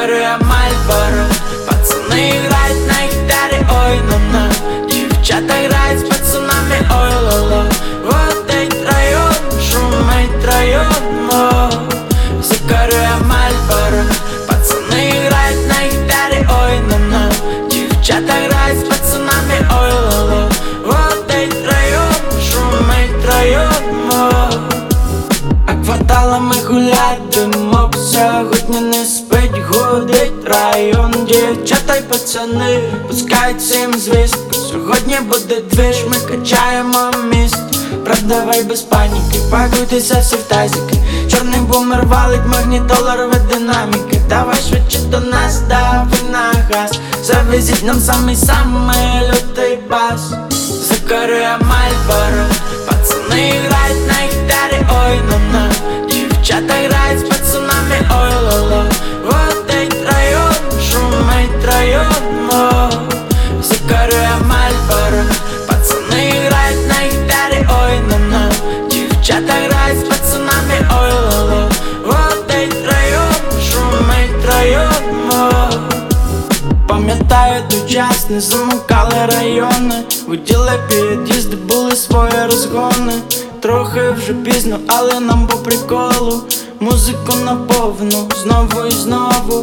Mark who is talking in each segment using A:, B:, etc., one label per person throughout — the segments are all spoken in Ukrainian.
A: Закурює Мальборо, пацани грають на гітарі, ой, на-на. Дівчата грають з пацанами, ой, лоло. Водить район, шумить район, о. Закурює Мальборо, пацани грають на гітарі, ой, на-на. Дівчата грають з пацанами, ой, лоло. Водить район, шумить район, о. А кварталами гулять димок, сьогодні не спить, гудить район. Дівчата й пацани пускають всім звістку, сьогодні буде двіж, ми качаємо міст. Продавай без паніки, пакуйтеся всі в тазики. Чорний бумер валить магнітоларові динаміки. Давай швидше до нас, давай на газ. Завезіть нам самий лютий бас. Закурює Мальборо, пацани грають на гітарі, ой, на-на. Дівчата грають з пацанами, ой, лоло. Водить район, шумить район, о. Закурює Мальборо, пацани грають на гітарі, ой, на-на. Дівчата грають з пацанами, ой, лоло. Водить район, шумить район, о. Пам'ятаю той час, не замовкали райони. Гуділи під'їзди, були свої розгони. Трохи вже пізно, але нам по приколу. Музику наповну, знову і знову.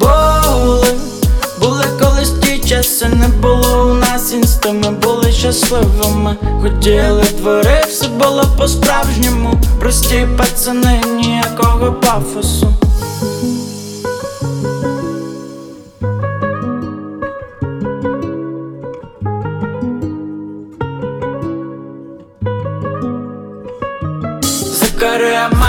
A: Були колись ті часи, не було у нас інста. Ми були щасливими, хотіли двори, все було по-справжньому. Прості пацани, ніякого пафосу. Закурює